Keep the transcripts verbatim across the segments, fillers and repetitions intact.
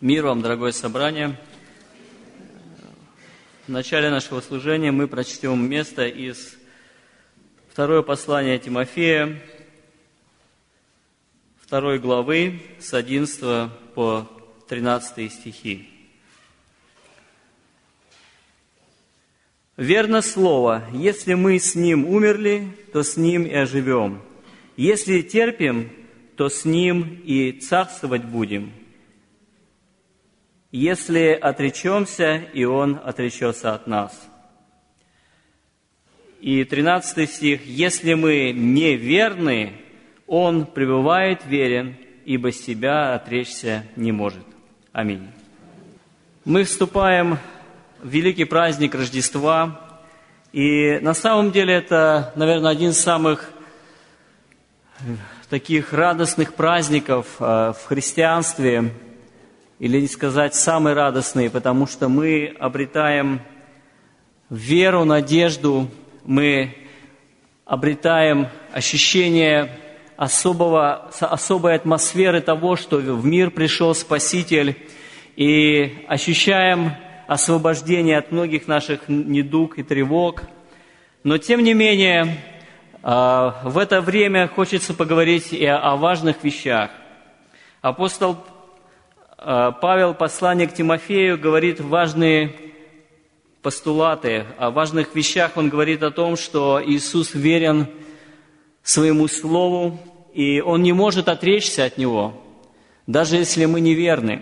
Мир вам, дорогое собрание. В начале нашего служения мы прочтем место из второе послание Тимофея, второй главы, с одиннадцатого по тринадцатый стихи. «Верно слово, если мы с Ним умерли, то с Ним и оживем. Если терпим, то с Ним и царствовать будем. Если отречемся, и Он отречется от нас». И тринадцатый стих. «Если мы неверны, Он пребывает верен, ибо себя отречься не может». Аминь. Мы вступаем в великий праздник Рождества, и на самом деле это, наверное, один из самых таких радостных праздников в христианстве, или не сказать самый радостный, потому что мы обретаем веру, надежду, мы обретаем ощущение особого, особой атмосферы того, что в мир пришел Спаситель, и ощущаем освобождение от многих наших недуг и тревог. Но, тем не менее, в это время хочется поговорить и о важных вещах. Апостол Павел, послание к Тимофею, говорит важные постулаты, о важных вещах. Он говорит о том, что Иисус верен своему Слову, и Он не может отречься от Него, даже если мы неверны.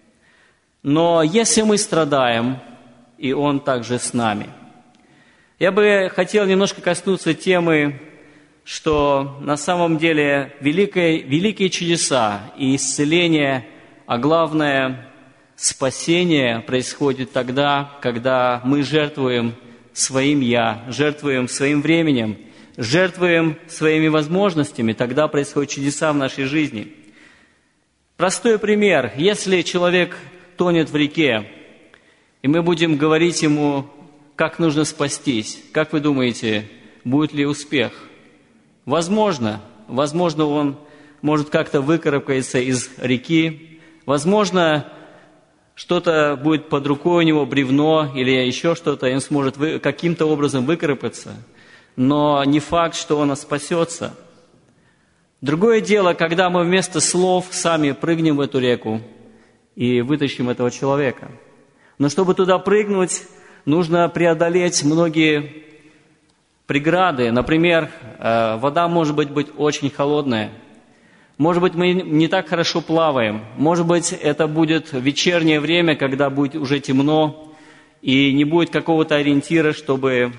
Но если мы страдаем, и Он также с нами. Я бы хотел немножко коснуться темы, что на самом деле великие, великие чудеса и исцеление, а главное спасение происходит тогда, когда мы жертвуем своим «я», жертвуем своим временем, жертвуем своими возможностями, тогда происходят чудеса в нашей жизни. Простой пример. Если человек тонет в реке, и мы будем говорить ему, как нужно спастись, как вы думаете, будет ли успех? Возможно. Возможно, он может как-то выкарабкаться из реки. Возможно, что-то будет под рукой у него, бревно или еще что-то, и он сможет вы, каким-то образом выкарабкаться. Но не факт, что он спасется. Другое дело, когда мы вместо слов сами прыгнем в эту реку и вытащим этого человека. Но чтобы туда прыгнуть, нужно преодолеть многие преграды. Например, вода может быть, быть очень холодная. Может быть, мы не так хорошо плаваем. Может быть, это будет вечернее время, когда будет уже темно, и не будет какого-то ориентира, чтобы,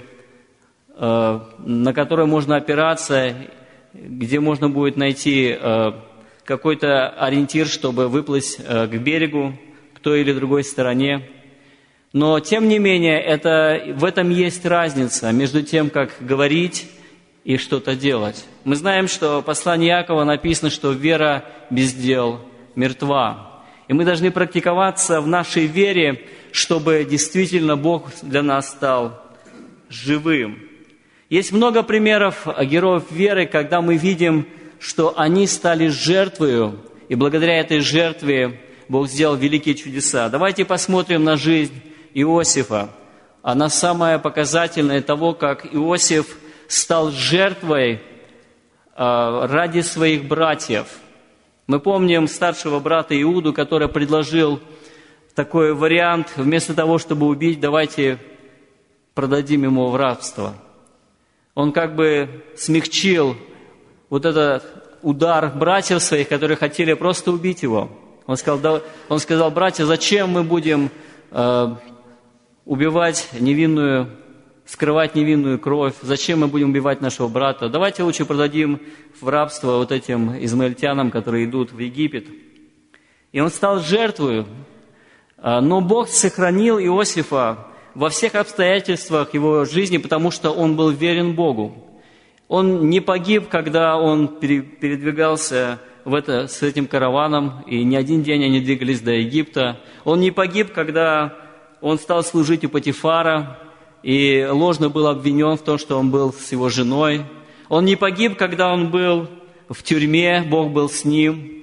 на который можно опираться, где можно будет найти какой-то ориентир, чтобы выплыть к берегу, к той или другой стороне. Но, тем не менее, это, в этом есть разница между тем, как говорить и что-то делать. Мы знаем, что в послании Иакова написано, что вера без дел мертва. И мы должны практиковаться в нашей вере, чтобы действительно Бог для нас стал живым. Есть много примеров героев веры, когда мы видим, что они стали жертвою, и благодаря этой жертве Бог сделал великие чудеса. Давайте посмотрим на жизнь Иосифа. Она самая показательная того, как Иосиф стал жертвой ради своих братьев. Мы помним старшего брата Иуду, который предложил такой вариант: вместо того, чтобы убить, давайте продадим ему в рабство. Он как бы смягчил вот этот удар братьев своих, которые хотели просто убить его. Он сказал, да, он сказал: братья, зачем мы будем э, убивать невинную, скрывать невинную кровь? Зачем мы будем убивать нашего брата? Давайте лучше продадим в рабство вот этим измаильтянам, которые идут в Египет. И он стал жертвою. Но Бог сохранил Иосифа во всех обстоятельствах его жизни, потому что он был верен Богу. Он не погиб, когда он передвигался в это, с этим караваном, и не один день они двигались до Египта. Он не погиб, когда он стал служить у Потифара, и ложно был обвинен в том, что он был с его женой. Он не погиб, когда он был в тюрьме, Бог был с ним.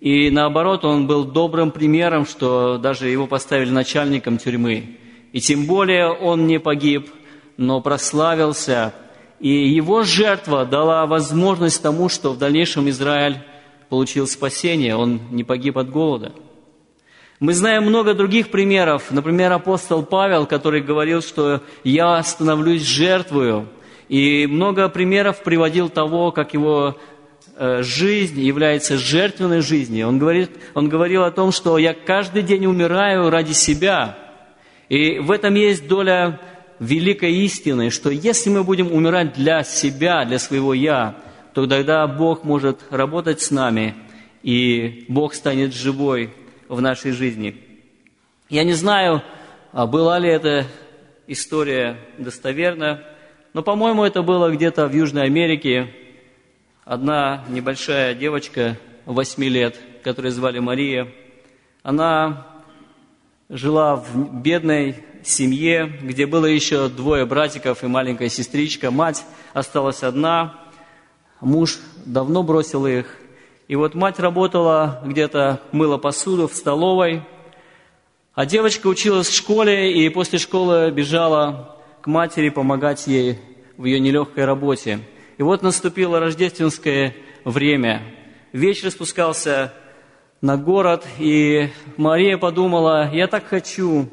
И наоборот, он был добрым примером, что даже его поставили начальником тюрьмы. И тем более он не погиб, но прославился. И его жертва дала возможность тому, что в дальнейшем Израиль получил спасение, он не погиб от голода. Мы знаем много других примеров. Например, апостол Павел, который говорил, что «я становлюсь жертвою». И много примеров приводил того, как его жизнь является жертвенной жизнью. Он, говорит, он говорил о том, что «я каждый день умираю ради себя». И в этом есть доля великой истины, что если мы будем умирать для себя, для своего «я», то тогда Бог может работать с нами, и Бог станет живой в нашей жизни. Я не знаю, была ли эта история достоверна, но, по-моему, это было где-то в Южной Америке. Одна небольшая девочка, восьми лет, которую звали Мария, она жила в бедной семье, где было еще двое братиков и маленькая сестричка. Мать осталась одна, муж давно бросил их. И вот мать работала где-то, мыла посуду в столовой, а девочка училась в школе и после школы бежала к матери помогать ей в ее нелегкой работе. И вот наступило рождественское время. Вечер спускался на город, и Мария подумала: я так хочу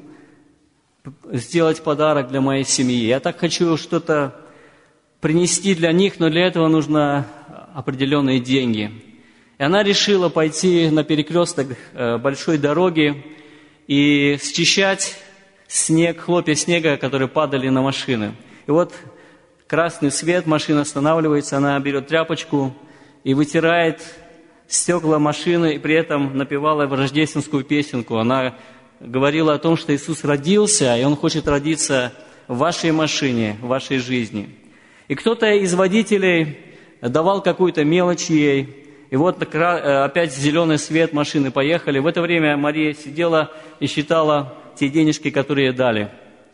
сделать подарок для моей семьи, я так хочу что-то принести для них, но для этого нужно определенные деньги. И она решила пойти на перекресток большой дороги и счищать снег, хлопья снега, которые падали на машины. И вот красный свет, машина останавливается, она берет тряпочку и вытирает стекла машины, и при этом напевала рождественскую песенку. Она говорила о том, что Иисус родился, и Он хочет родиться в вашей машине, в вашей жизни. И кто-то из водителей давал какую-то мелочь ей, и вот опять зеленый свет, машины поехали. В это время Мария сидела и считала те денежки, которые ей дали.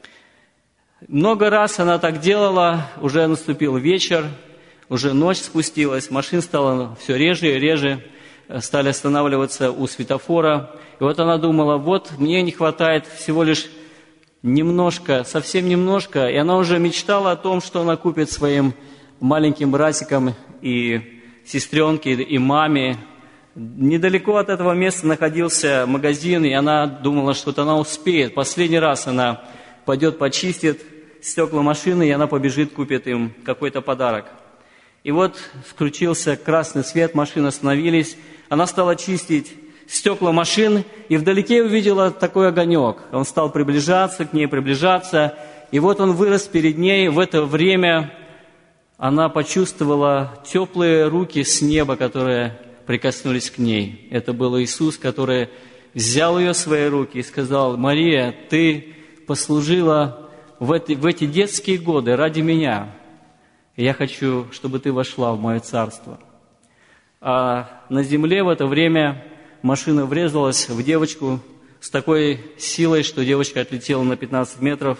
Много раз она так делала, уже наступил вечер, уже ночь спустилась, машин стало все реже и реже, стали останавливаться у светофора. И вот она думала: вот мне не хватает всего лишь немножко, совсем немножко. И она уже мечтала о том, что она купит своим маленьким братикам и сестренке, и маме. Недалеко от этого места находился магазин, и она думала, что вот она успеет. Последний раз она пойдет, почистит стекла машины, и она побежит, купит им какой-то подарок. И вот включился красный свет, машины остановились. Она стала чистить стекла машин, и вдалеке увидела такой огонек. Он стал приближаться к ней, приближаться, и вот он вырос перед ней. В это время она почувствовала теплые руки с неба, которые прикоснулись к ней. Это был Иисус, который взял ее в свои руки и сказал: «Мария, ты послужила в эти, в эти детские годы ради меня. Я хочу, чтобы ты вошла в мое царство». А на земле в это время машина врезалась в девочку с такой силой, что девочка отлетела на пятнадцать метров.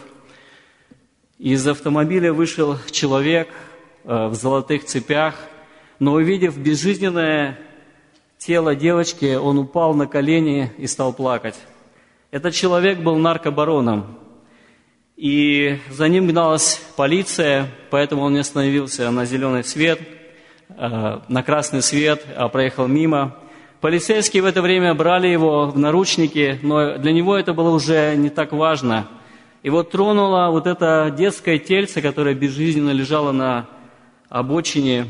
Из автомобиля вышел человек в золотых цепях, но, увидев безжизненное тело девочки, он упал на колени и стал плакать. Этот человек был наркобароном, и за ним гналась полиция, поэтому он не остановился на зеленый свет, на красный свет, а проехал мимо. Полицейские в это время брали его в наручники, но для него это было уже не так важно. И вот тронуло вот это детское тельце, которое безжизненно лежало на обочине.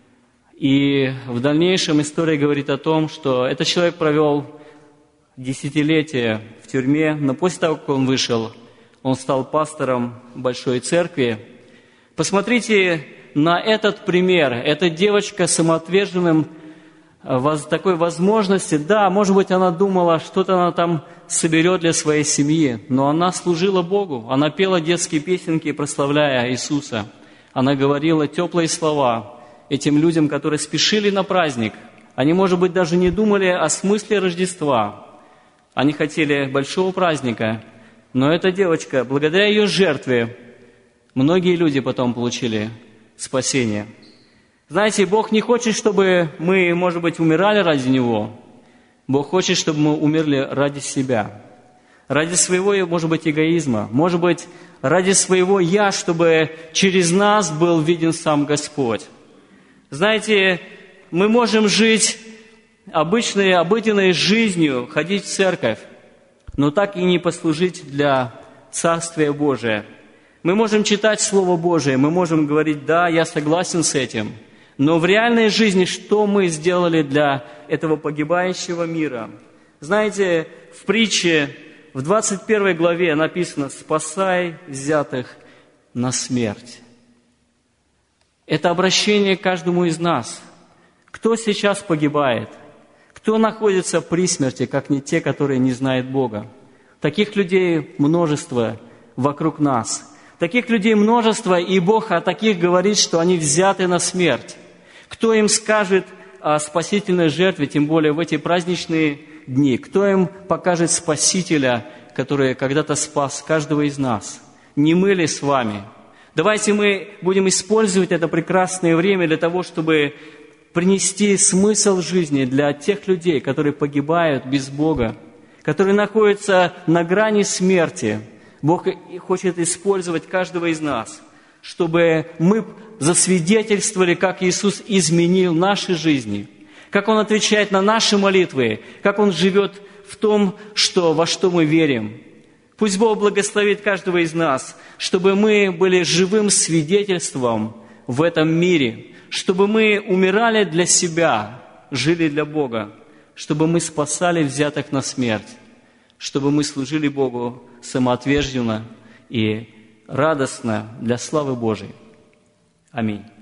И в дальнейшем история говорит о том, что этот человек провел десятилетия в тюрьме, но после того, как он вышел, он стал пастором большой церкви. Посмотрите на этот пример. Эта девочка с самоотверженным такой возможности, да, может быть, она думала, что-то она там соберет для своей семьи, но она служила Богу. Она пела детские песенки, прославляя Иисуса. Она говорила теплые слова этим людям, которые спешили на праздник. Они, может быть, даже не думали о смысле Рождества. Они хотели большого праздника. Но эта девочка, благодаря ее жертве, многие люди потом получили спасение. Знаете, Бог не хочет, чтобы мы, может быть, умирали ради Него. Бог хочет, чтобы мы умерли ради себя. Ради своего, может быть, эгоизма. Может быть, ради своего «я», чтобы через нас был виден сам Господь. Знаете, мы можем жить обычной, обыденной жизнью, ходить в церковь, но так и не послужить для Царствия Божия. Мы можем читать Слово Божие, мы можем говорить: да, я согласен с этим, но в реальной жизни что мы сделали для этого погибающего мира? Знаете, в притче в двадцать первой главе написано: «Спасай взятых на смерть». Это обращение к каждому из нас. Кто сейчас погибает? Кто находится при смерти, как не те, которые не знают Бога? Таких людей множество вокруг нас. Таких людей множество, и Бог о таких говорит, что они взяты на смерть. Кто им скажет о спасительной жертве, тем более в эти праздничные дни? Кто им покажет Спасителя, который когда-то спас каждого из нас? Не мы ли с вами? Давайте мы будем использовать это прекрасное время для того, чтобы принести смысл жизни для тех людей, которые погибают без Бога, которые находятся на грани смерти. Бог хочет использовать каждого из нас, чтобы мы засвидетельствовали, как Иисус изменил наши жизни, как Он отвечает на наши молитвы, как Он живет в том, что, во что мы верим. Пусть Бог благословит каждого из нас, чтобы мы были живым свидетельством в этом мире, чтобы мы умирали для себя, жили для Бога, чтобы мы спасали взятых на смерть, чтобы мы служили Богу самоотверженно и радостно для славы Божией. Аминь.